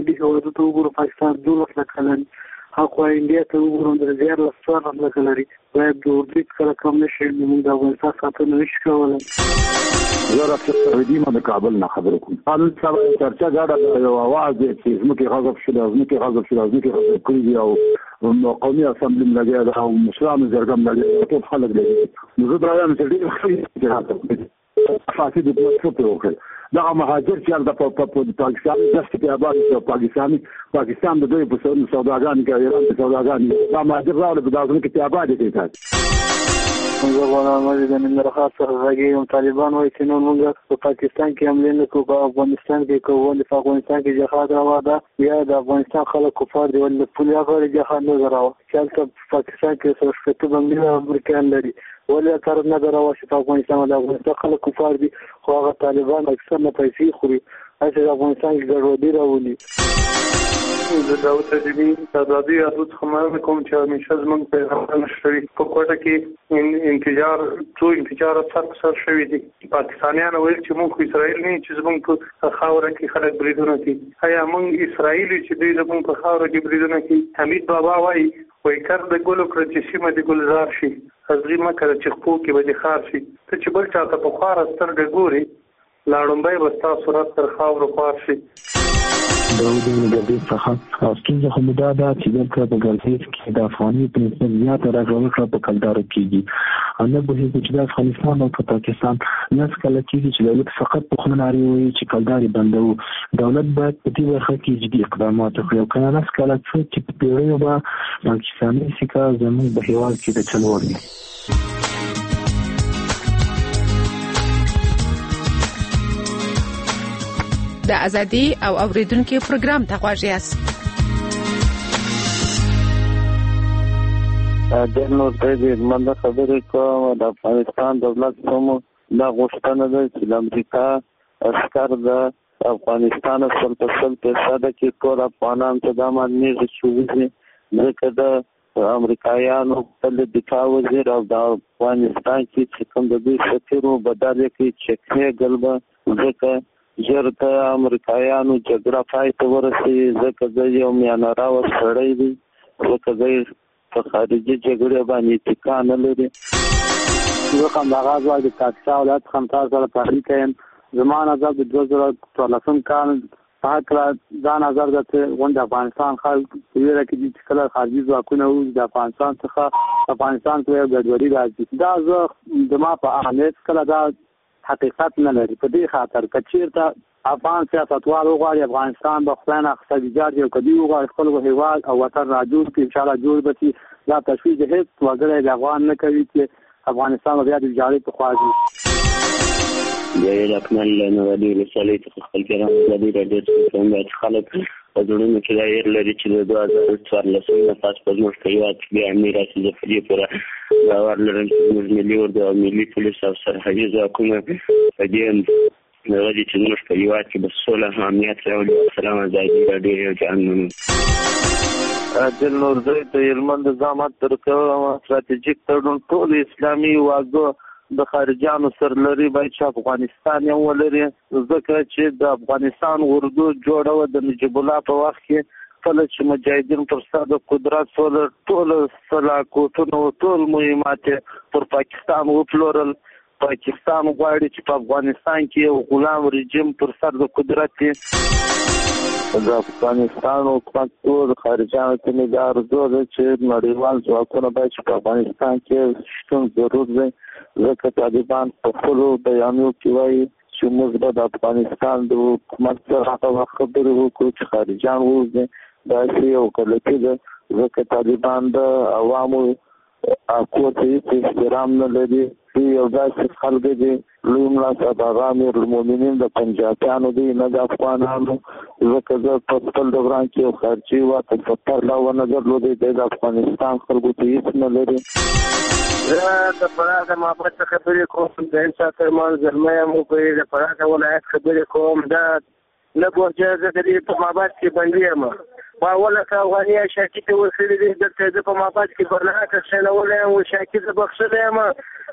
ګاونډي هېوادونو ته وګورو، پاکستان 12 لکه لري، هاخوا انډیا ته وګورو 14 لکه لري. باید د اردو کله کم نشي، موږ د افغانستان ساتنه نشو کولی. زه راځم ترېدیم د کابل نه خبرې کوم. حال سره چرچا غاډه یو आवाज دی چې زموږ غضب شوه، زموږ غضب کړی دی او قومي اسمبلی لګیا ده او مشرانو جرګم لګیا ټول خلک دی. نو زه درایمه چې ډېر خلک فاسد حکومت څه وکړي. دا مهاجر چې د پاکستان داسې کې آباد پاکستان د دوی په سوداګانو کې ایران په سوداګانو دا مهاجر راوړل په داسې کې آباد دي تاسو. زه غواړم چې د ننګرهار څخه راګیم طالبان وایي چې نو موږ په پاکستان کې حمله نه کوو، په افغانستان کې کوو، په افغانستان کې جهاد روا ده، یا د افغانستان خلک کفار دي ولې پولیس غواړي جهاد نه راو چې په پاکستان کې څو شپږ بنګړي امریکایان لري ولې تر نه دروا چې په افغانستان د افغانستان خلک کفار دي، خو هغه طالبان اکثر نه پیسې خوري چې افغانستان کې ګډوډي راولي. زه داود تجربي ازادي یادو څخه مننه کوم چې همیشه زموږ پیغامونه شوي په کوټه کې انفجار سر شوي دي. پاکستانیان ویل چې موږ اسرائیل نه چې زموږ په خاوره کې خلک بریدونه کوي. آیا موږ اسرائیل چې دوی زموږ په خاوره کې بریدونه کوي؟ حمید بابا وایي کر د ګلو کړ چې سیمه د ګلزار شي، ازغي مکه چې خپو کې به د خار شي. ته چې بل چاته په خوار سترګې ګوري لاړمبی به ستا صورت تر خاورو خوار شي. داود نګدي څخه ستونزه هم دا ده چې دلته په ګرځېد کې د افغاني پرنسپل زیاته راغونډه په کلدار کېږي. انا به چې د افغانستان او پاکستان نس کله چې دولت فقط په خناري وي چې کلداري بندو، دولت باید په دې برخه کې جدي اقدامات وکړي او کنه نس کله چې په پیړیو به پاکستاني سکه زموږ په هیواد کې د چلوړ دي. د ازادي او اوریدونکو پروګرام ته غواړئ یاست. د نور د منځ خبرې کوم. د افغانستان دولت کوم دا غوښتنه ده چې د امریکا عسكر د افغانستان سره صد کې ټول افغانان ته د امنیت شوزي ځکه د امریکایانو په دفاع وزیر او د افغانستان کې کوم د دې سفیرو بدل کې چکه غلبه ځکه جرته امریکایانو جګړه پای ته ورسېږي ځکه د یو میانمار سړی دی، ځکه د په خارجي جګړې باندې اتکا نه لري. زه هم د آغاز وای د پاکستان ولایت خمسار سره تحریک یم. زما نظر د 2014 کال په هکله دا نظر ده چې غونډه افغانستان خلک ویره کې چې کله خارجي ځواکونه وو د افغانستان څخه افغانستان ته یو ګډوډي راځي. دا زه زما په اهمیت کله دا حقیقت نه لري. په دې خاطر کچیرته افغان سیاستوال وغواړي افغانستان به خپل اقتصادي یو کدي وغواړي خپل هیواد او وطن را جوړ کړي، ان شاء الله جوړ به شي. دا تشویق هیڅ وګړی د افغان نه کوي چې افغانستان بیا د جاري په خوا ځي. د رقمن لنوالي رسالې څخه خپل کلام د دې څنګه خلک په جوړونو کې دایر لري چې د 2014 نه پاس په موږ کې یو بیا میراث د فری پورا باور لرم چې موږ ملي ورده او ملي پولیس او سرحدي ځواکونه په دې نوالي چې موږ په یو کې بس سوله امنیت راولي. السلام علیکم ډېر جانم د نور د هلمند ضمانت ترکو ستراتیژیک تړون ټول اسلامي واګو د خارجانو سره لري باید چې افغانستان یې ولري، ځکه چې د افغانستان اردو جوړه د نجیب الله په وخت کې کله چې مجاهدین پر ساده قدرت ټول سلاکوټونه او ټول مهمات پر پاکستان وپلورل. پاکستان غواړي چې په افغانستان کې یو غلام رژیم پر سر د قدرت د افغانستان او ټول خارجانو ته مې دا ارزو ده چې نړیوال ځواکونه باید په افغانستان کې شتون ضرور دی، ځکه طالبان په خپلو بیانونو کې وایي چې موږ به د افغانستان د حکومت سره هغه خبرې وکړو چې خارجان ووځي. داسې یو غلطي ده، ځکه طالبان د عوامو حقوقو ته هېڅ احترام نه لري. یو داسې خلک دي لوی ملا صاحب هغه امیر المؤمنین د پنجابیانو دی نه د افغانانو، ځکه زه په خپل دوران کې یو خارجي واته 70 لا ونه درلودی د افغانستان خلکو ته هېڅ نه لري. زه د فراه د محبت خبرې کوم، د انسان ترمان زلمی یم په د فراه د ولایت خبرې کوم. دا نه بوجه زه د دې په محبت کې بندي یم. ما ولکه افغاني شاکي ته ورسېدې دلته زه په محبت کې برنامه کښېنولی یم، شاکي زه بخښلی یم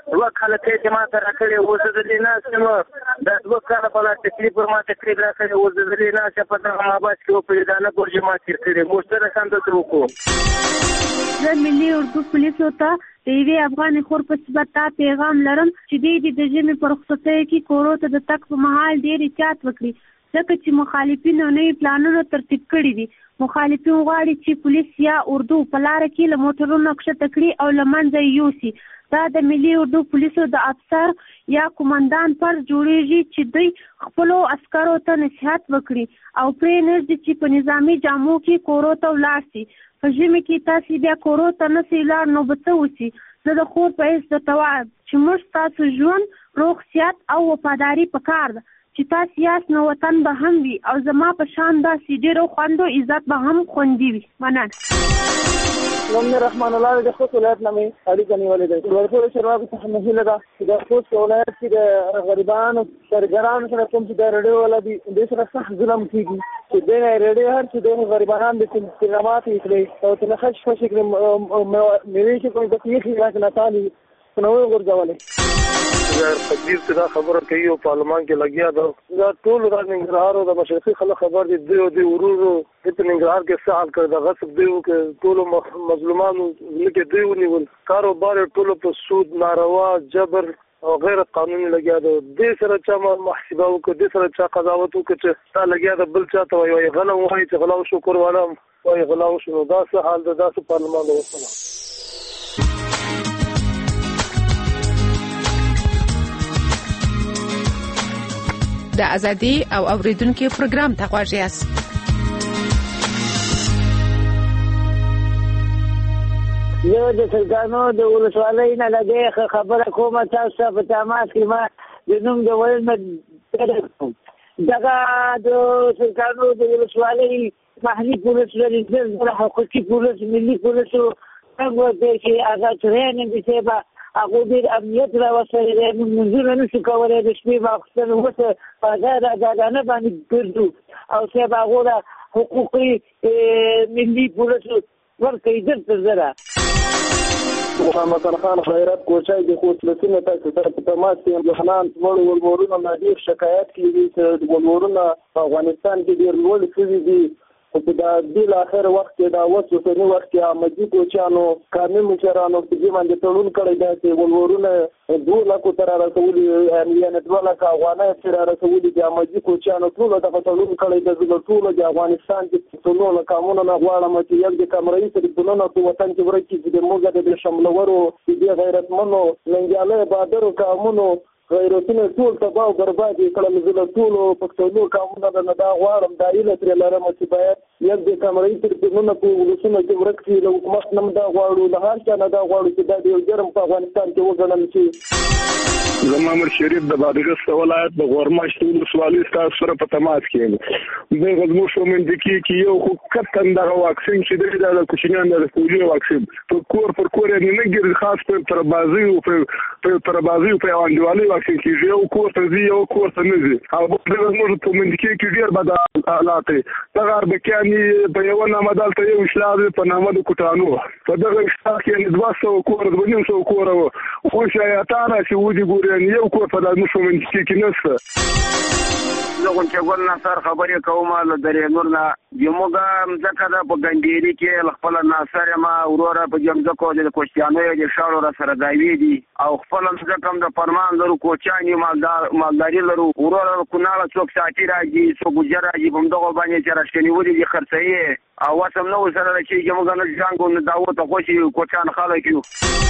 دوه کاله ته ما ته راکړې اوس د دې نه سم دا دوه کاله په لا تکلیف پر ما تکلیف راکړې اوس د دې نه چې په دغه مابات کې په دې نه پورې ما تیر کړې مشترک هم ته وکړو د ملي اردو پولیسو ته د یوې افغان خور په صفت پیغام لرم چې دوی د ژمي په رخصتیو کې کورو ته د تګ په مهال ډېر احتیاط وکړي ځکه چې مخالفینو نوي پلانونه ترتیب کړي دي. مخالفین غواړي چې پولیس یا اردو په لاره کې له موټرونو ښکته کړي او له منځه یې یوسي. دا د ملي اردو پولیسو د افسر یا قومندان پر جوړیږي چې دوی خپلو عسکرو ته نصیحت وکړي او پرې نږدې چې په نظامي جامو کې کورو ته ولاړ شي. په ژمي کې تاسې بیا کورو ته نسئ ولاړ نو به څه وشي؟ زه د خور په حیث درته وایم چې موږ ستاسو ژوند روغ صحت او وفاداري پکار ده چې تاسو یاست نو وطن به هم وي او زما په شان داسې ډېرو خوندو عزت به هم خوندي وي. مننه. نوم رحمان الله د خوست ولایت نه مې اړیکه نیولې ده. ورپورې شروع څخه مهله ده چې د خوست ولایت کې د غریبانو کارګرانو سره کوم چې د رډیو ولا دي د سره سخت ظلم کیږي چې د رډیو هر چې د غریبانو د استعمالات یې او تلخص شکل مې چې کوم د تیخي راځنه تعالی نو ورځولې تقدیر ته دا خبره کوي او پارلمان کې لګیا ده دا ټول د ننګرهار او د مشرقي خلک خبر دي د ورورو د ننګرهار کې سهال کړ د غصب دیو کې ټول مظلومانو لکه دیو نیول کاروبار ټول په سود ناروا جبر او غیر قانوني لګیا ده د سره چا محاسبه وکړه د سره چا قضاوت وکړه چې تا لګیا ده بل چاته وایي غلا وایي چې غلا شکر والا وایي غلا شنو دا څه حال ده دا څه پارلمان ده. د ازادي او اوریدونکو پروګرام ته غواړئ یاست. یو د سلطانو د ولسوالۍ نه لګي خبره کومه تاسو په تماس کې ما د نوم د ولنه دغه د سلطانو د ولسوالۍ محلي پولیس لري د حقوقي پولیس ملي پولیس څنګه چې هغه ترېننګ دي چې هغه د امنیت را وسره د منځونو نشو کولای د شپې واخستل وته بازار عدالت باندې ګرځو او چې هغه حقوقي ملي پولیس ورکې درته زره محمد خان خیرات کوچای د خوست لسنه تاسو سره په تماس کې ځوانان ولورونه نادر شکایت کوي چې ولورونه افغانستان کې ډیر لوړ شوي دي او په دې اخر وخت کې دا وسوسنی وخت کې امجی کوچانو کارنه مشرانو په دې باندې تړون کړی دا چې ولورونه 2 لک تر رسولي یعنی 2 لک افغانۍ تر رسولي د امجی کوچانو ټول د تړون کړی د ټول د افغانستان کې ټول قانونونه نه غواړم چې یو د کمرې سره په نونو په وطن کې ورکی د موږ د شملورو د غیرتمنو لنګاله بادر قانونو غیرتونه ټول تباہ او برباد کړل زله ټول پښتنو قانونونه نه دا غواړم دایله تر لرم چې باید یو د کمرې تر په نونو په ولسونه کې ورکی له حکومت نم دا غواړو له هر څه نه دا غواړو چې دا د جرم په افغانستان کې وګڼل شي. زما مر شریف د بادغیس ولایت د غورماش ولسوالۍ تاسو سره په تماس کې د غزمو شومن د کې یو خو کتن دغه واکسین چې د کوچنیانو د پولیو واکسین په کور پر کور نه ګرځي خاص پر تربازي او په تربازي په انډوالي واکسین کې یو کور ته یو کور ته نه ځي او د غزمو په من کې ډیر بد حالات دغه اربکیانی په یو نامه دلته یو اسلام په نامه د کوټانو په دغه اشتراک کې 200 کور د 200 کور خو شایعاتانه چې ودی ګوري یو کور په دغه شومن کې نشته. زه غواړم چې ګل نصر خبرې کوم له درې نور نه یموګه ځکه دا په ګندېری کې خپل ناصر ما وروره په جمځکو د کوشتیانو د شاړو را سره دایوي دي او خپل ځکه د فرمان لرو کوچانی مالداري لرو وروره کوناله څوک ساتي راځي څوک ګجر راځي په دغه باندې چې راښکنی ودی د خرڅي او وسم نو سره چې یموګه نه ځانګو نه داوته خوشي کوچان خلک یو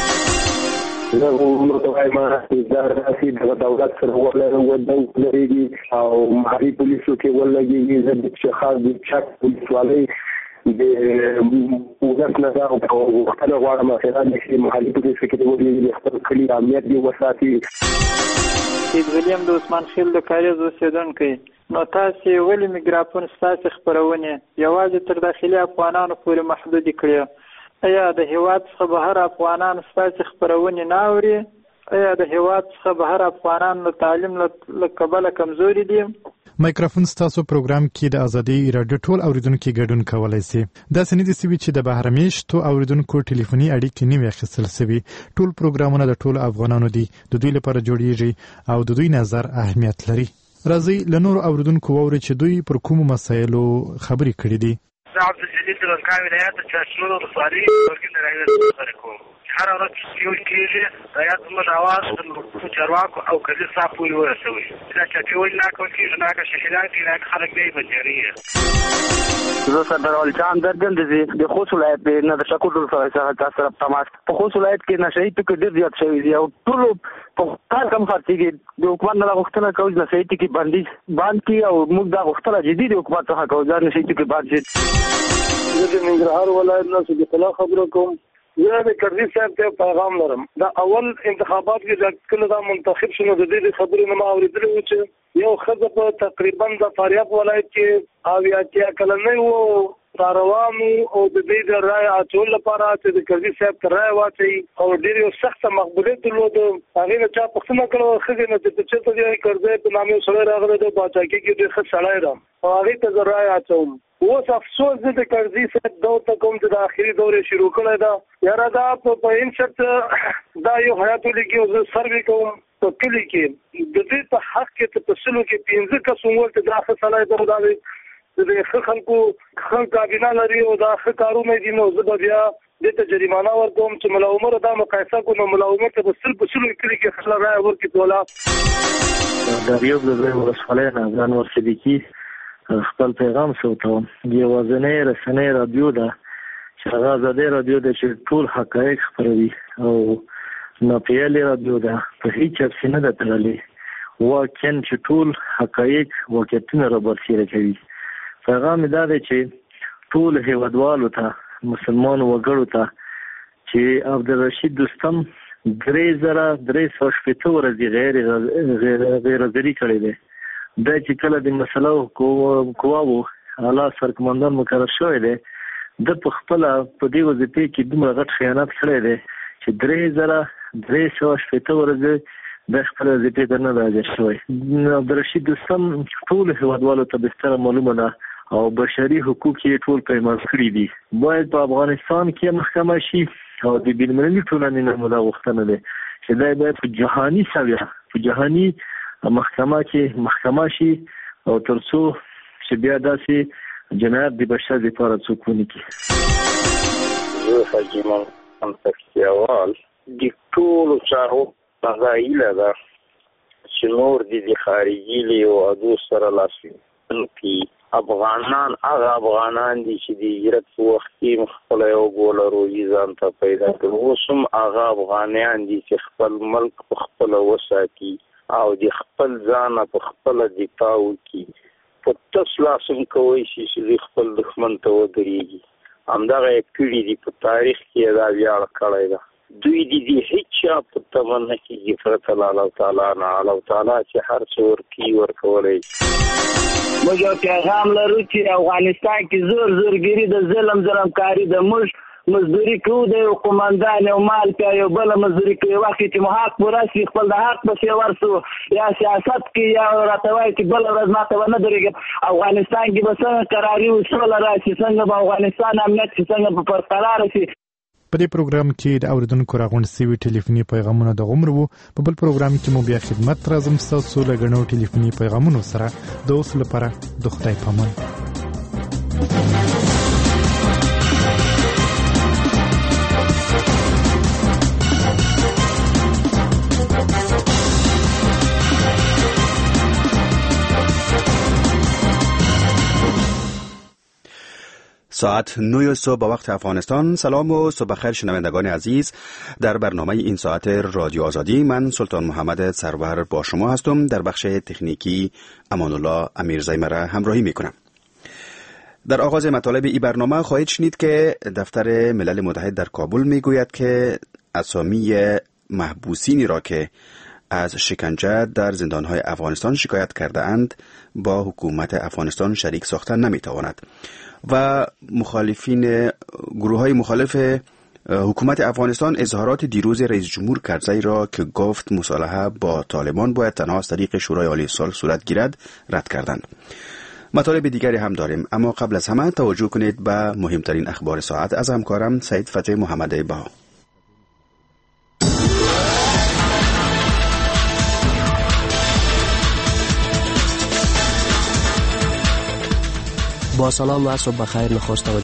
زه عمر توای ما دا راسي د دولت سره ولې لري او محلي پولیسو کې ولګي د شخص د چک پولیسوالۍ د وګت نه دا او خپل غواړم چې د محلي پولیسو کې د ولې خپل کلی امنیت دی وساتي. سید ویلیام د عثمان خیل د کاریز اوسیدونکو نو تاسو ولې میګراپون ستاسو خبرونه یوازې تر داخلي افغانانو پورې محدود کړی؟ ایا د هیواد څخه بهر افغانان ستاسو خبرونه نه اوري آیا د هیواد څخه بهر افغانان د تعلیم له کبله کمزوري دي؟ مایکروفون ستاسو پروګرام کې د ازادي رادیو ټول اوریدونکو ګډون کولای شي. دا سند دي چې د بهرمیشتو اوریدونکو ټلیفوني اړیکې نیمه اخیستل شوی. ټول پروګرامونه د ټول افغانانو دي، د دوی لپاره جوړیږي او د دوی نظر اهمیت لري. راځي له نور اوریدونکو ووري چې دوی پر کوم مسایلو خبرې کړې دي. عبد الجليل درنکاوی ولایت چاشنو د صاری ورګن راغلی سره کوم هر ورځ یو کېږي ریاض موږ اواز د چارواکو او کلی صاحب پورې ورسوي دا چې ویل نه کوي چې نه شهیدان کې نه خلک دی بنجري زه سردار علي خان درګند دي د خوست ولایت نه د شکر سره تاسو تماس په خوست ولایت کې نشئی ټکو ډیر زیات شوی دی او ټول په کار کم خرڅيږي د حکومت نه غوښتنه کوي چې نشئی ټکی باندې کی او موږ دا غوښتنه جدي د حکومت څخه کوو چې نشئی ټکی باندې زه د ننګرهار ولایت نه څه خلا خبرو کوم. زه د کرزي صاحب ته پیغام لرم. دا اول انتخابات کې چې کله دا منتخب شونه د دې خبرې نه ما اورېدل و چې یو خزه په تقریبا د فاریاب ولایت کې او یا چې کله نه وو روانو او د دې د رائے اچول لپاره چې د کرزي صاحب تر رائے واچي او ډېر یو سخت مقبولیت درلود. هغه نه چا پښتنه کړو خزه نه چې څه ته کرزي په نامه سره راغله د باچاکی کې د خص سړی را او هغه ته رائے اچوم. اوس افسوس دې د کرزي صاحب دغه کوم چې د اخیری دورې شروع کړی دا یاره دا په ان شرط دا یو حیات لګي او سروي کوم په کلی کې د دې په حق کې په تسلو کې 15 کسومول ته داخله سلای درودالي د خلکو کابینه لري او دا ښکارونه دي نو زه بیا د ته جریمانه ورکوم چې ملا عمر دا مقایسه کو نو ملا عمر ته بسل کلی کې خلک راي ورکړي تولا د یو د ورسفلای نه ځان ورسېدي خپل پیغام سوتو دی وزنه رسنۍ رادیو ده چې هغه زده رادیو ده چې ټول حقایق خبروي او نه پیلې رادیو ده په هیڅ څه نه ده تللی واکن چې ټول حقایق واقعیتونه را برسېره کوي. پیغام دا دی چې ټول هیوادوالو ته مسلمان وګړو ته چې عبدالرشید دوستم 3,380 ورځې غیر حاضري کړې ده. دا چې کله د مسلو قواو اعلی سرکمندان مقرر شوی دی د په خپل په دې وظیفه کې دومره غټ خیانت کړی دی چې 3,380 ورځې د خپل وظیفې نه راځي شوی. عبدالرشید دوستم ټول هیوادوالو ته بستر معلومه ده او بشري حقوق یې ټول پیمانه کړی دي. باید په افغانستان کې محکمه شي او د بین‌المللي ټولنې نه موږ غوښتنه ده چې دا باید په جهاني سویه په جهاني محکمه کې محکمه شي او ترڅو چې بیا داسې جنایت د بشر لپاره څوک ونه کړي. زه حاجي محمد تکیهوال د ټولو چارو هغه ده چې نور د خارجي هیوادو سره لاسلیکي افغانان هغه افغانان دي چې د هجرت په وخت کې خپل یو ګول روزي ځان ته پیدا کړي. اوس هم هغه افغانان دي چې خپل ملک په خپل وساتي او د خپل ځان په خپل دفاع وکړي. په تاسو لاسم کوي چې خپل دښمن ته ودرېږي. همدغه کړي دي په تاریخ کې دا ویاړ کړی ده. دوی دي هیڅ په تمنا کې غفرت الله تعالی نه الله تعالی چې هر څو ورکی ورکولای. موږ پیغام لرو چې افغانستان کې زورګيري د ظلمکاري د مزدوري کوو د یو قومندان او مال په یو بل مزدوري کوي وخت چې محاق ورسي خپل د حق په ورسو یا سیاست کې یا راتوي چې بل ورځ ماته ونه درېږي. افغانستان کې به څنګه قراري وسول راشي څنګه به افغانستان امنیت څنګه په پرقرار شي. په دې پروګرام کې د اوریدونکو راغونډ سوي ټلیفوني پیغامونه د غمر وو. په بل پروګرام کې مو بیا خدمت راځم تاسو له غنو ټلیفوني پیغامونو سره د اوس لپاره د خدای پامان. ساعت 9 صبح به وقت افغانستان. سلام و صبح خیر شنوندگان عزیز. در برنامه این ساعت رادیو آزادی من سلطان محمد سرور با شما هستم. در بخش تکنیکی امان الله امیرزایی مرا همراهی میکنم. در آغاز مطالب این برنامه خواهید شنید که دفتر ملل متحد در کابل میگوید که اسامی محبوسینی را که از شکنجه در زندانهای افغانستان شکایت کرده اند با حکومت افغانستان شریک ساختن نمیتواند و مخالفین گروه های مخالف حکومت افغانستان اظهارات دیروز رئیس جمهور کرزی را که گفت مصالحه با طالبان باید تنها از طریق شورای عالی صلح صورت گیرد رد کردند. مطالب دیگری هم داریم، اما قبل از همه توجه کنید به مهمترین اخبار ساعت از همکارم سید فتح محمد بها. با سلام و صبح بخیر. نخست